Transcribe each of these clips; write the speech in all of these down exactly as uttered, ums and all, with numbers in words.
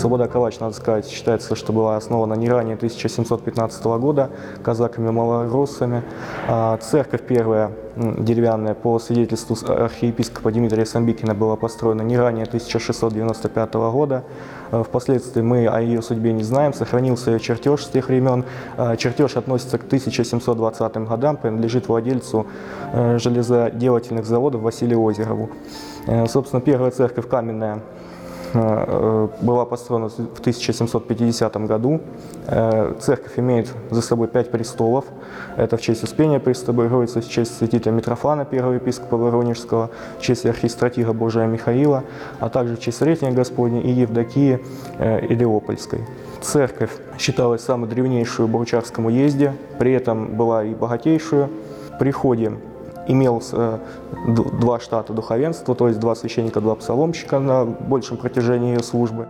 Слобода-Калач, надо сказать, считается, что была основана не ранее тысяча семьсот пятнадцатого года казаками-малороссами. Церковь первая деревянная, по свидетельству архиепископа Дмитрия Самбикина, была построена не ранее тысяча шестьсот девяносто пятого года. Впоследствии мы о ее судьбе не знаем, сохранился ее чертеж с тех времен. Чертеж относится к тысяча семьсот двадцатым годам, принадлежит владельцу железоделательных заводов Василию Озерову. Собственно, первая церковь каменная была построена в тысяча семьсот пятидесятом году. Церковь имеет за собой пять престолов. Это в честь Успения Пресвятой Богородицы, в честь святителя Митрофана, первого епископа Воронежского, в честь архистратига Божия Михаила, а также в честь Сретения Господней и Евдокии Илеопольской. Церковь считалась самой древнейшей в Богучарском уезде, при этом была и богатейшую. В приходе имелось два штата духовенства, то есть два священника, два псаломщика на большем протяжении ее службы.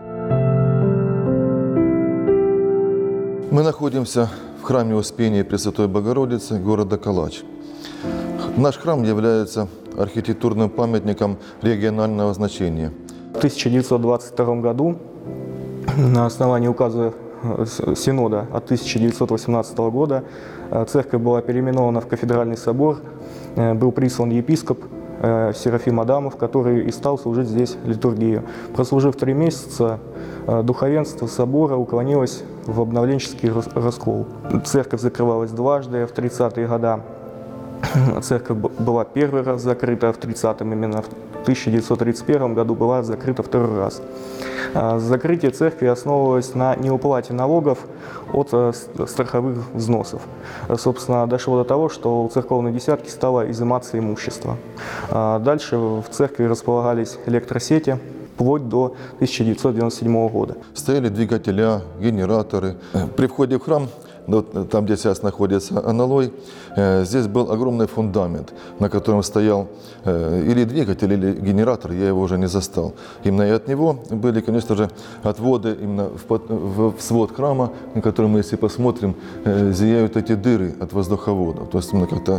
Мы находимся в храме Успения Пресвятой Богородицы города Калач. Наш храм является архитектурным памятником регионального значения. В тысяча девятьсот двадцать втором году на основании указа Синода от тысяча девятьсот восемнадцатого года церковь была переименована в Кафедральный собор. Был прислан епископ Серафим Адамов, который и стал служить здесь литургию. Прослужив три месяца, духовенство собора уклонилось в обновленческий раскол. Церковь закрывалась дважды. В тридцатые годы церковь была первый раз закрыта, в тридцатом именно в тысяча девятьсот тридцать первом году была закрыта второй раз. Закрытие церкви основывалось на неуплате налогов от страховых взносов. Собственно, дошло до того, что у церковной десятки стало изыматься имущество. Дальше в церкви располагались электросети вплоть до тысяча девятьсот девяносто седьмого года. Стояли двигателя, генераторы. При входе в храм, там, где сейчас находится аналой, здесь был огромный фундамент, на котором стоял или двигатель, или генератор, я его уже не застал. Именно и от него были, конечно же, отводы именно в свод храма, на который мы, если посмотрим, зияют эти дыры от воздуховода. То есть именно как-то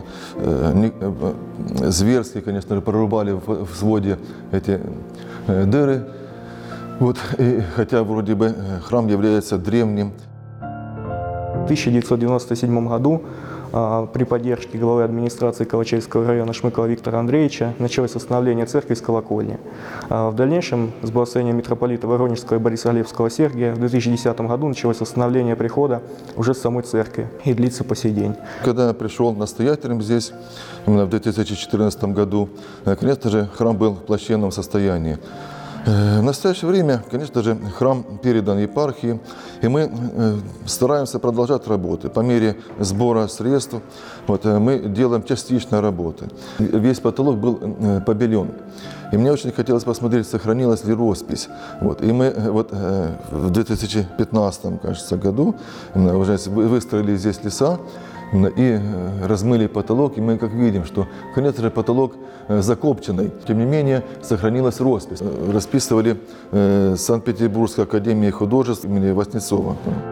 зверски, конечно же, прорубали в своде эти дыры. Вот, и хотя вроде бы храм является древним. В тысяча девятьсот девяносто седьмом году при поддержке главы администрации Калачевского района Шмыкова Виктора Андреевича началось восстановление церкви с колокольни. В дальнейшем, с благословения митрополита Воронежского и Борисоглебского Сергия, в две тысячи десятом году началось восстановление прихода уже с самой церкви и длится по сей день. Когда я пришел настоятелем здесь, именно в две тысячи четырнадцатом году, конечно же, храм был в плачевном состоянии. В настоящее время, конечно же, храм передан епархии, и мы стараемся продолжать работы. По мере сбора средств вот, мы делаем частичные работы. Весь потолок был побелен. И мне очень хотелось посмотреть, сохранилась ли роспись. Вот. И мы вот, в две тысячи пятнадцатом, кажется, году уже выстроили здесь леса и размыли потолок, и мы как видим, что, конечно же, потолок закопченный. Тем не менее, сохранилась роспись. Расписывали э, Санкт-Петербургской академии художеств имени Васнецова.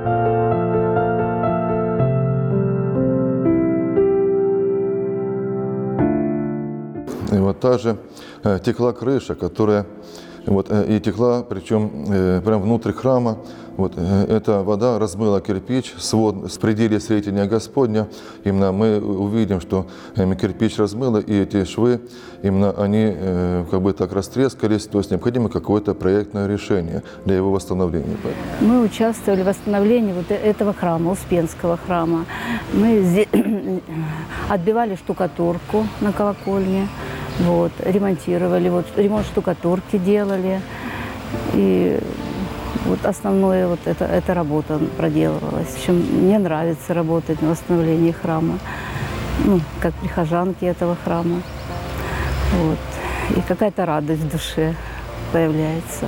И вот та же э, текла крыша, которая вот, э, и текла, причем э, прямо внутрь храма. Вот, э, эта вода размыла кирпич, свод с пределе Сретения Господня. Именно мы увидим, что э, кирпич размыло, и эти швы, именно они э, как бы так растрескались, то есть необходимо какое-то проектное решение для его восстановления. Мы участвовали в восстановлении вот этого храма, Успенского храма. Мы отбивали штукатурку на колокольне. Вот, ремонтировали, вот, ремонт штукатурки делали. И вот основное вот это, эта работа проделывалась. В общем, мне нравится работать на восстановлении храма, ну, как прихожанки этого храма. Вот. И какая-то радость в душе появляется.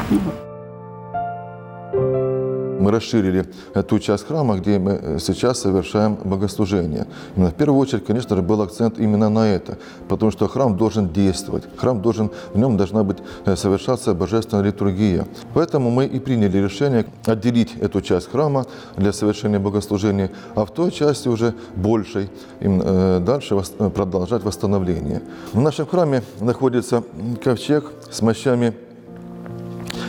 Мы расширили ту часть храма, где мы сейчас совершаем богослужение. Именно в первую очередь, конечно же, был акцент именно на это, потому что храм должен действовать, храм должен, в нем должна быть совершаться божественная литургия. Поэтому мы и приняли решение отделить эту часть храма для совершения богослужения, а в той части уже большей дальше продолжать восстановление. В нашем храме находится ковчег с мощами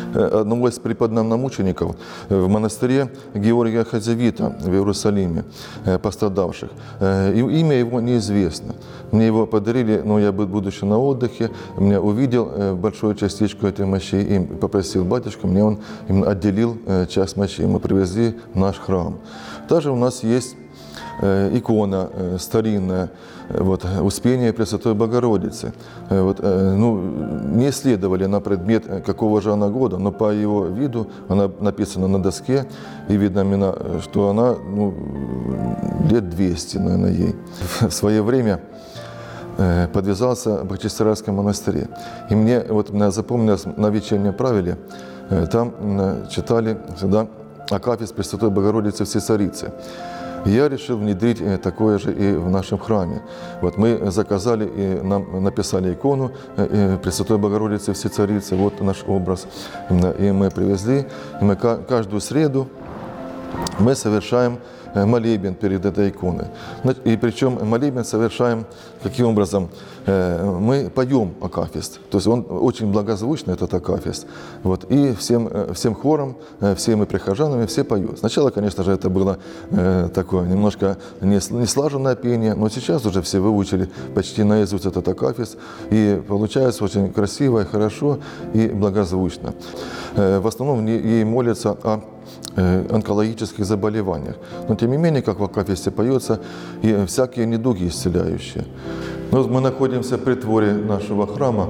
одного из преподнамучеников в монастыре Георгия Хазевита в Иерусалиме, пострадавших. Имя его неизвестно. Мне его подарили, но я, будучи на отдыхе, меня увидел большую частичку этой мощи и попросил батюшку, мне он отделил часть мощи. Мы привезли в наш храм. Также у нас есть икона старинная, вот, Успения Пресвятой Богородицы. Вот, ну, не исследовали на предмет, какого же она года, но по его виду, она написана на доске, и видно именно, что она, ну, лет двести, наверное, ей. В свое время подвязался в Бахчисарайском монастыре. И мне вот запомнилось на вечернем правиле, там читали всегда акафист Пресвятой Богородицы Всецарицы. Я решил внедрить такое же и в нашем храме. Вот мы заказали и нам написали икону Пресвятой Богородицы Всецарицы, вот наш образ. И мы привезли, и мы каждую среду мы совершаем молебен перед этой иконой. И причем молебен совершаем каким образом? Мы поем акафист. То есть он очень благозвучный, этот акафист. Вот. И всем, всем хором, всеми прихожанами все поют. Сначала, конечно же, это было такое немножко неслаженное пение, но сейчас уже все выучили почти наизусть этот акафист. И получается очень красиво, и хорошо, и благозвучно. В основном ей молятся о онкологических заболеваниях. Но тем не менее, как в акафисте поется, и всякие недуги исцеляющие. Но мы находимся при творе нашего храма,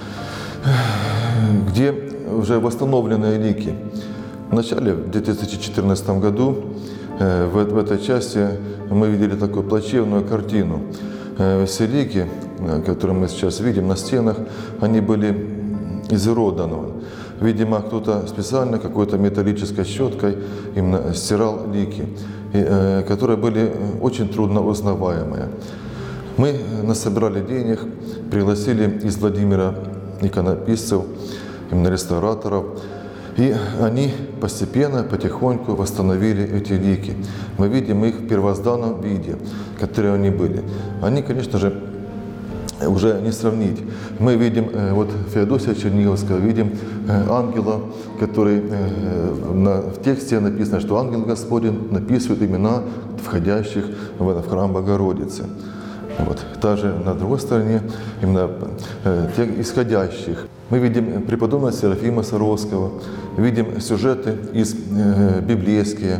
где уже восстановленные лики. Вначале, в две тысячи четырнадцатом году, в, в этой части мы видели такую плачевную картину. Все лики, которые мы сейчас видим на стенах, они были изуродованы. Видимо, кто-то специально какой-то металлической щеткой именно стирал лики, и, э, которые были очень трудно узнаваемые. Мы насобирали денег, пригласили из Владимира иконописцев, именно реставраторов, и они постепенно, потихоньку восстановили эти лики. Мы видим их в первозданном виде, которые они были. Они, конечно же, уже не сравнить. Мы видим вот Феодосия Черниговского, видим ангела, который на, в тексте написано, что ангел Господень написывает имена входящих в, в храм Богородицы. Вот. Также на другой стороне именно тех исходящих. Мы видим преподобного Серафима Саровского, видим сюжеты из э, библейские.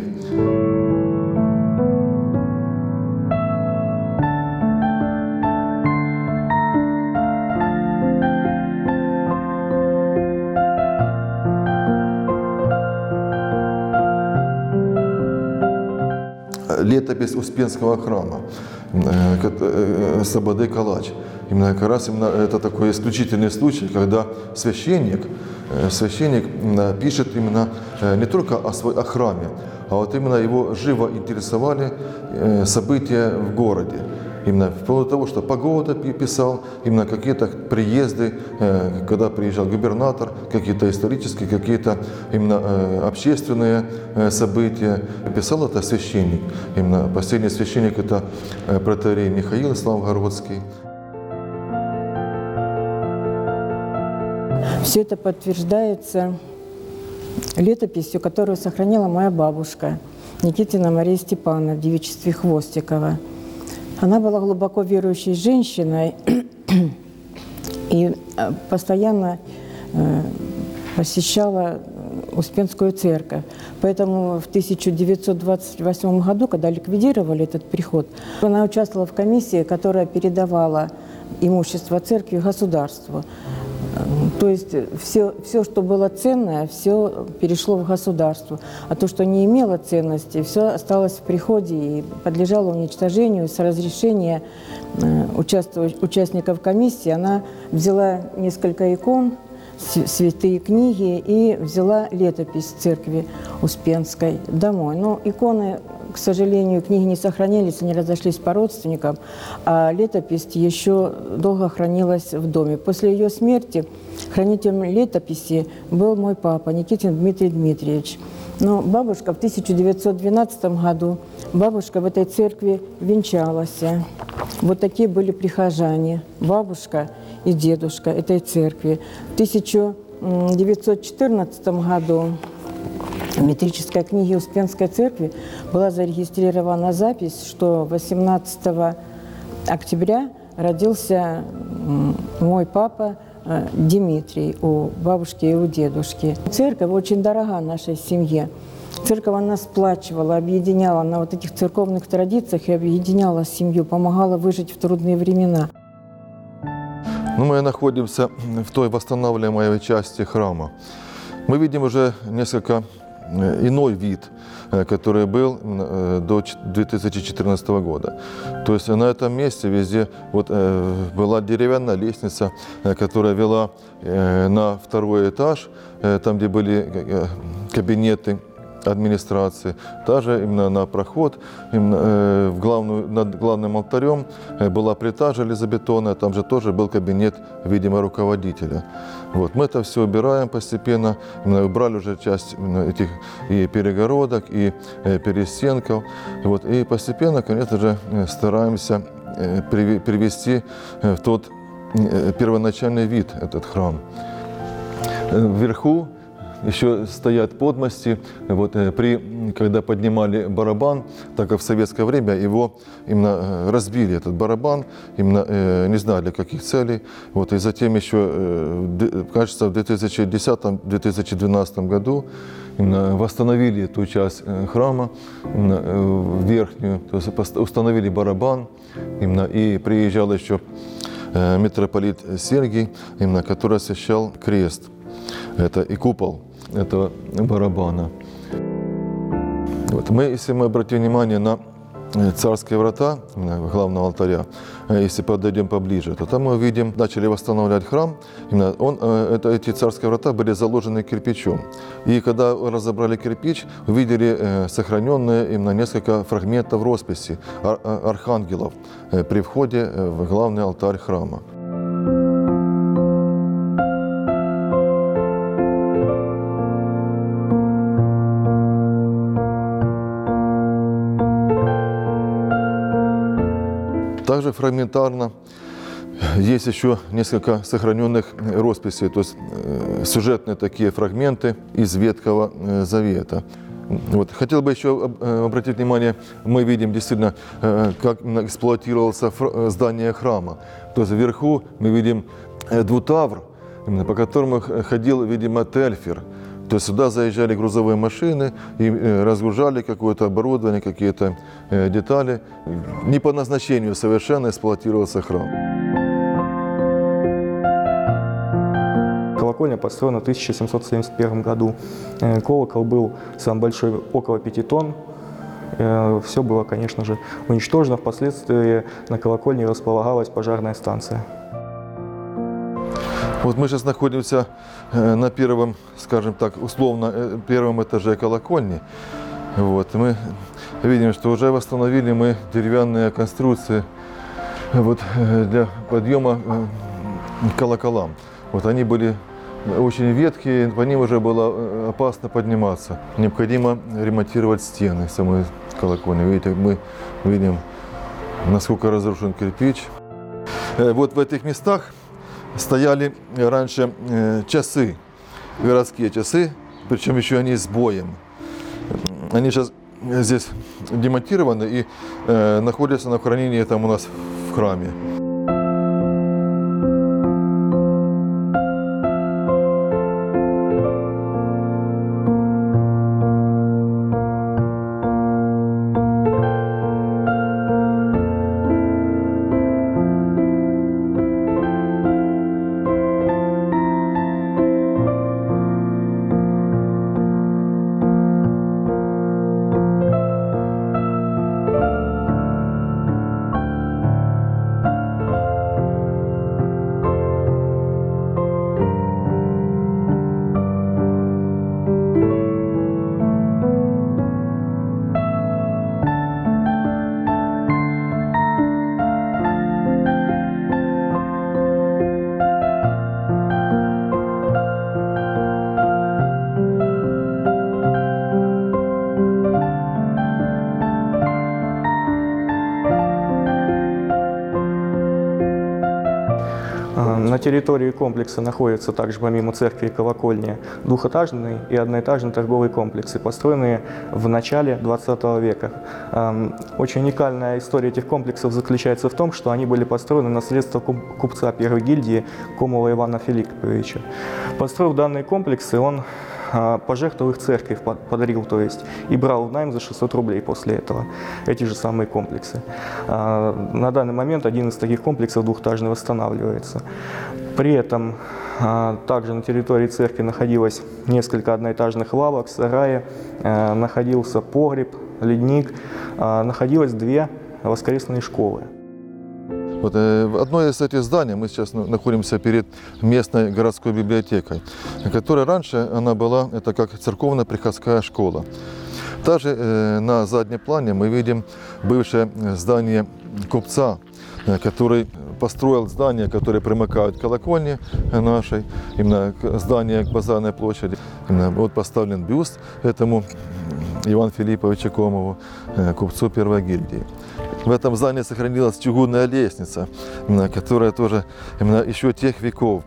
Летопись Успенского храма, Слободы Калач. Именно как раз именно это такой исключительный случай, когда священник, священник пишет именно не только о, свой, о храме, а вот именно его живо интересовали события в городе. Именно вплоть до того, что погода писал, именно какие-то приезды, когда приезжал губернатор, какие-то исторические, какие-то именно общественные события. Писал это священник. Именно последний священник – это протоиерей Михаил Славгородский. Все это подтверждается летописью, которую сохранила моя бабушка Никитина Мария Степановна в девичестве Хвостикова. Она была глубоко верующей женщиной и постоянно посещала Успенскую церковь. Поэтому в тысяча девятьсот двадцать восьмом году, когда ликвидировали этот приход, она участвовала в комиссии, которая передавала имущество церкви государству. То есть все, все, что было ценное, все перешло в государство. А то, что не имело ценности, все осталось в приходе и подлежало уничтожению. С разрешения участников комиссии она взяла несколько икон, святые книги и взяла летопись церкви Успенской домой. Но иконы, к сожалению, книги не сохранились, они разошлись по родственникам, а летопись еще долго хранилась в доме. После ее смерти хранителем летописи был мой папа Никитин Дмитрий Дмитриевич. Но бабушка в тысяча девятьсот двенадцатом году, бабушка в этой церкви венчалась. Вот такие были прихожане, бабушка и дедушка этой церкви. В тысяча девятьсот четырнадцатом году в метрической книге Успенской церкви была зарегистрирована запись, что восемнадцатого октября родился мой папа Дмитрий у бабушки и у дедушки. Церковь очень дорога нашей семье. Церковь она сплачивала, объединяла на вот этих церковных традициях и объединяла семью, помогала выжить в трудные времена. Ну, мы находимся в той восстанавливаемой части храма. Мы видим уже несколько иной вид, который был до две тысячи четырнадцатого года. То есть на этом месте везде вот, была деревянная лестница, которая вела на второй этаж, там, где были кабинеты администрации. Также именно на проход, именно, э, в главную, над главным алтарем э, была плита железобетонная, там же тоже был кабинет, видимо, руководителя. Вот. Мы это все убираем постепенно, именно убрали уже часть именно этих и перегородок, и э, перестенков. Вот. И постепенно, конечно же, стараемся э, привести э, в тот э, первоначальный вид этот храм. Вверху еще стоят подмости. Вот, при, когда поднимали барабан, так как в советское время его именно разбили, этот барабан, именно не знаю для каких целей. Вот, и затем еще, кажется, в две тысячи десятом — две тысячи двенадцатом году именно восстановили эту часть храма, именно верхнюю, то есть установили барабан, именно, и приезжал еще митрополит Сергий, именно, который освящал крест. Это и купол этого барабана. Вот. Мы, если мы обратим внимание на царские врата главного алтаря, если подойдем поближе, то там мы увидим, начали восстанавливать храм. Именно он, это, эти царские врата были заложены кирпичом. И когда разобрали кирпич, увидели сохраненные именно несколько фрагментов росписи архангелов при входе в главный алтарь храма. Также фрагментарно есть еще несколько сохраненных росписей, то есть сюжетные такие фрагменты из Ветхого Завета. Вот. Хотел бы еще обратить внимание, мы видим действительно, как эксплуатировался здание храма. То есть вверху мы видим двутавр, по которому ходил, видимо, Тельфер. То есть сюда заезжали грузовые машины и разгружали какое-то оборудование, какие-то детали. Не по назначению совершенно эксплуатировался храм. Колокольня построена в тысяча семьсот семьдесят первом году. Колокол был самый большой, около пяти тонн. Все было, конечно же, уничтожено. Впоследствии на колокольне располагалась пожарная станция. Вот мы сейчас находимся на первом, скажем так, условно, первом этаже колокольни. Вот. Мы видим, что уже восстановили мы деревянные конструкции вот, для подъема к колоколам. Вот они были очень ветхие, по ним уже было опасно подниматься. Необходимо ремонтировать стены самой колокольни. Видите, мы видим, насколько разрушен кирпич. Вот в этих местах стояли раньше часы, городские часы, причем еще они с боем. Они сейчас здесь демонтированы и э, находятся на хранении там у нас в храме. территории комплекса находятся также, помимо церкви и колокольни, двухэтажные и одноэтажные торговые комплексы, построенные в начале двадцатого века. Очень уникальная история этих комплексов заключается в том, что они были построены на средства купца первой гильдии Комова Ивана Филипповича. Построив данные комплексы, он пожертвовал их церкви, подарил, то есть, и брал в найм за шестьсот рублей после этого эти же самые комплексы. На данный момент один из таких комплексов двухэтажный восстанавливается. При этом также на территории церкви находилось несколько одноэтажных лавок, сараи, находился погреб, ледник, находилось две воскресные школы. Вот, э, в одной из этих зданий мы сейчас находимся перед местной городской библиотекой, которая раньше она была, это как церковно-приходская школа. Также э, на заднем плане мы видим бывшее здание купца, э, который построил здания, которые примыкают к колокольне нашей, именно к зданию к базарной площади. Именно вот поставлен бюст этому Ивану Филипповичу Комову, э, купцу первой гильдии. В этом здании сохранилась чугунная лестница, которая тоже именно еще тех веков.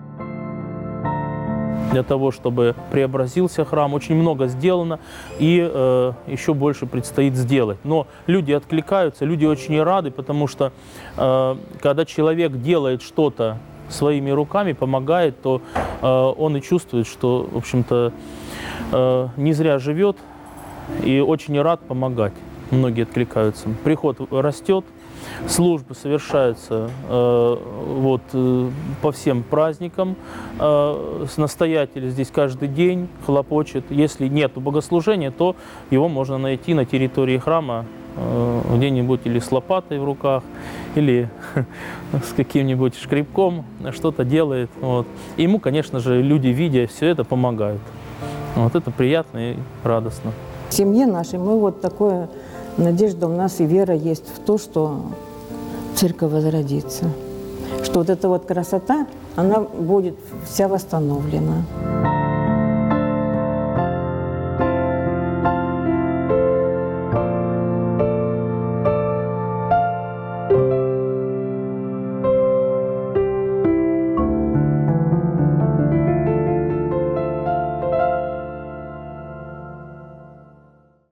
Для того, чтобы преобразился храм, очень много сделано и э, еще больше предстоит сделать. Но люди откликаются, люди очень рады, потому что э, когда человек делает что-то своими руками, помогает, то э, он и чувствует, что, в общем-то, э, не зря живет и очень рад помогать. Многие откликаются. Приход растет, службы совершаются э, вот, э, по всем праздникам. Э, настоятель здесь каждый день хлопочет. Если нет богослужения, то его можно найти на территории храма э, где-нибудь или с лопатой в руках, или с каким-нибудь шкребком что-то делает. Вот. И ему, конечно же, люди, видя все это, помогают. Вот это приятно и радостно. В семье нашей мы вот такое, надежда у нас и вера есть в то, что церковь возродится, что вот эта вот красота, она будет вся восстановлена.